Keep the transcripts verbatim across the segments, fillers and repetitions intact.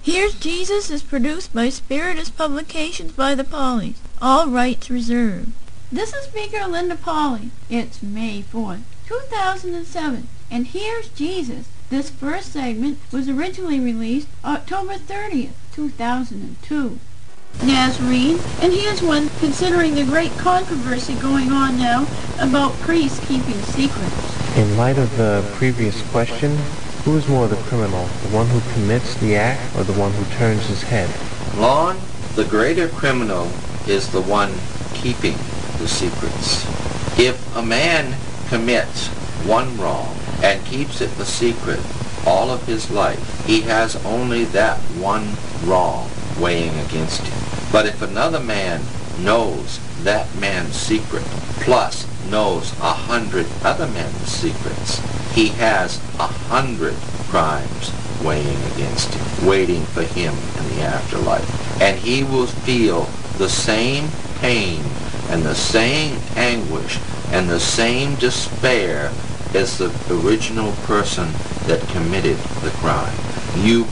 Here's Jesus is produced by Spiritus Publications by the Pauleys. All rights reserved. This is Speaker Linda Pauley. It's May fourth, two thousand seven. And Here's Jesus. This first segment was originally released October thirtieth, two thousand two. Nazarene, and here's one considering the great controversy going on now about priests keeping secrets. In light of the previous question, who is more the criminal, the one who commits the act or the one who turns his head? Lon, the greater criminal is the one keeping the secrets. If a man commits one wrong and keeps it a secret all of his life, he has only that one wrong weighing against him. But if another man knows that man's secret, plus knows a hundred other men's secrets, he has a hundred crimes weighing against him, waiting for him in the afterlife. And he will feel the same pain and the same anguish and the same despair as the original person that committed the crime. You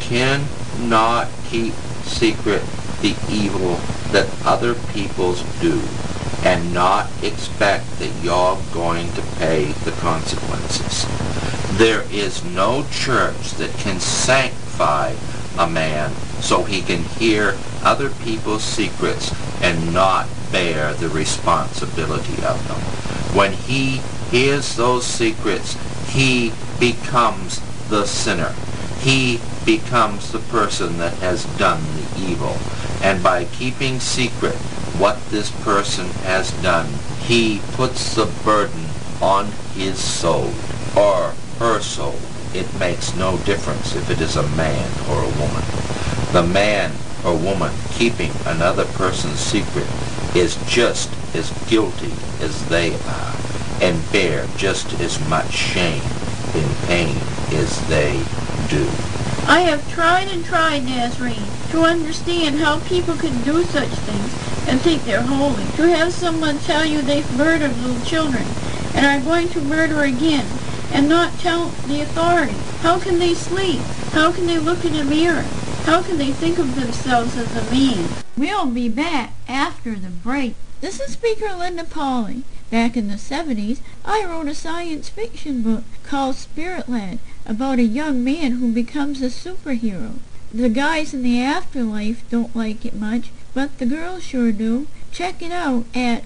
cannot keep secret the evil that other peoples do and not expect that you're going to pay the consequences. There is no church that can sanctify a man so he can hear other people's secrets and not bear the responsibility of them. When he hears those secrets, he becomes the sinner. He becomes the person that has done the evil. And by keeping secret what this person has done, he puts the burden on his soul or her soul. It makes no difference if it is a man or a woman. The man or woman keeping another person's secret is just as guilty as they are and bear just as much shame and pain as they do. I have tried and tried, Nazarene, to understand how people can do such things and think they're holy. To have someone tell you they've murdered little children and are going to murder again and not tell the authorities. How can they sleep? How can they look in a mirror? How can they think of themselves as a man? We'll be back after the break. This is Speaker Linda Pauley. Back in the seventies, I wrote a science fiction book called Spirit Lad about a young man who becomes a superhero. The guys in the afterlife don't like it much, but the girls sure do. Check it out at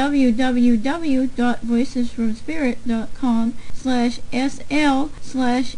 www.voicesfromspirit.com slash sl slash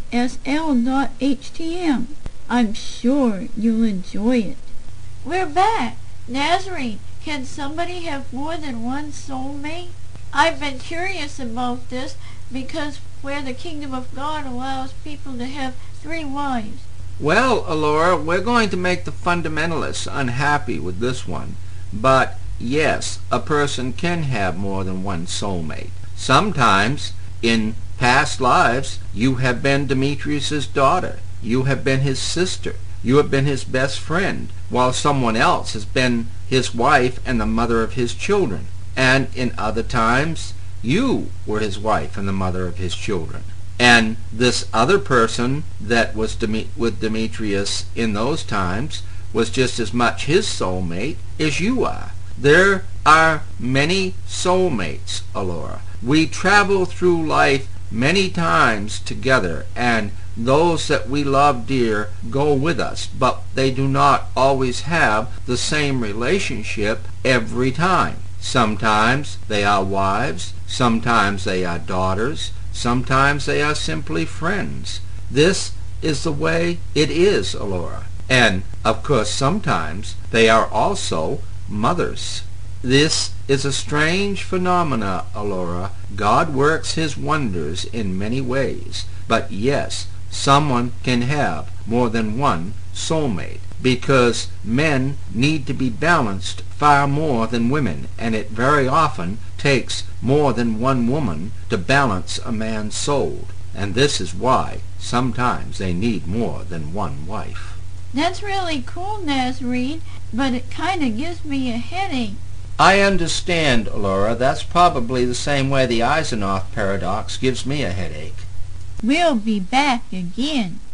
sl.htm. I'm sure you'll enjoy it. We're back. Nazarene, can somebody have more than one soulmate? I've been curious about this because where the kingdom of God allows people to have three wives. Well, Alora, we're going to make the fundamentalists unhappy with this one. But yes, a person can have more than one soulmate. Sometimes, in past lives, you have been Demetrius's daughter. You have been his sister. You have been his best friend, while someone else has been his wife and the mother of his children. And in other times, you were his wife and the mother of his children. And this other person that was Dem- with Demetrius in those times was just as much his soulmate as you are. There are many soulmates, Alora. We travel through life many times together, and those that we love dear go with us, but they do not always have the same relationship every time. Sometimes they are wives, sometimes they are daughters, sometimes they are simply friends. This is the way it is, Alora. And, of course, sometimes they are also mothers. This is a strange phenomena, Alora. God works his wonders in many ways. But yes, someone can have more than one soulmate, because men need to be balanced far more than women, and it very often takes more than one woman to balance a man's soul. And this is why sometimes they need more than one wife. That's really cool, Nazarene, but it kind of gives me a headache. I understand, Laura. That's probably the same way the Eisenhower paradox gives me a headache. We'll be back again.